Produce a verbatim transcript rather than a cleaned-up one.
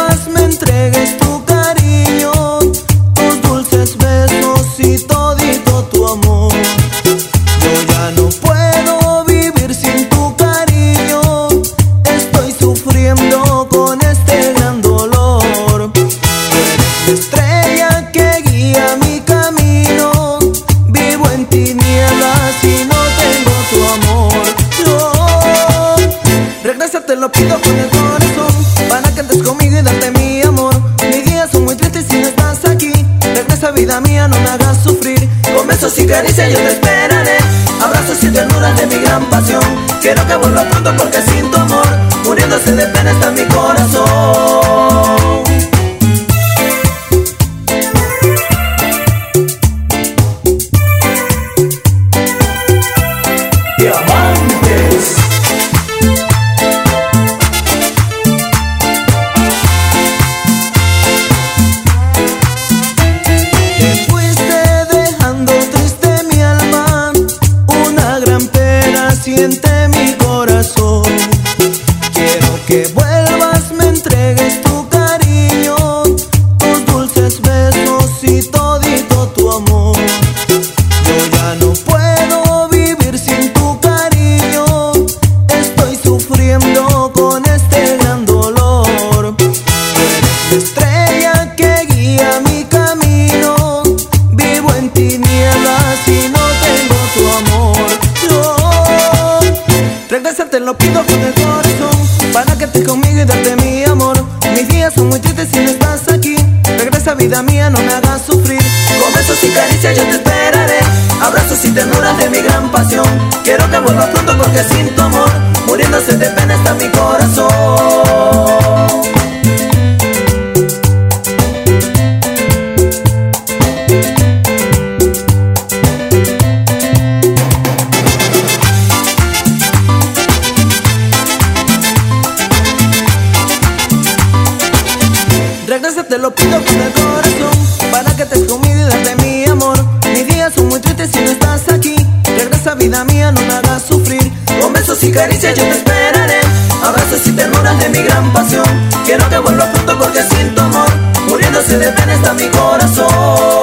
vuelvas me entregues tu cariño, tus dulces besos y todito tu amor. Yo ya no puedo vivir sin tu cariño, estoy sufriendo con este gran dolor. Tú eres la estrella que guía mi camino, vivo en tinieblas y no tengo tu amor. Yo, regresa, te lo pido con el corazón, para que andes conmigo y darte mi amor. Mis días son muy tristes si no estás aquí. Regresa, vida mía, no me hagas sufrir. Con besos y caricias yo te esperaré, abrazos y ternuras de mi gran pasión. Quiero que vuelva pronto porque sin tu amor, muriéndose de pena está mi corazón. Diamantes. Te fuiste dejando triste mi alma, una gran pena siente mi corazón. Quiero que vuelvas, me entregues tu cariño, tus dulces besos y todito tu amor. Yo ya no puedo vivir sin tu cariño, estoy sufriendo con este gran dolor. Tú eres la estrella que guía mi camino, vivo en tinieblas y no tengo tu amor. Yo, regresa, te lo pido con el corazón, para que estés conmigo y darte mi amor. Mis días son muy tristes si no estás aquí. Regresa, vida mía, no me hagas sufrir. Con besos y caricias yo te esperaré, abrazos y ternuras de mi gran pasión. Quiero que vuelvas pronto porque sin tu amor, muriéndose de pena está mi corazón. Regresa, te lo pido con el corazón, para que estés conmigo y darte mi amor. Mis días son muy tristes si no estás aquí. Regresa, vida mía, no me hagas sufrir. Con besos y caricias yo te esperaré, abrazos y ternuras de mi gran pasión. Quiero que vuelvas pronto porque sin tu amor, muriéndose de pena está mi corazón.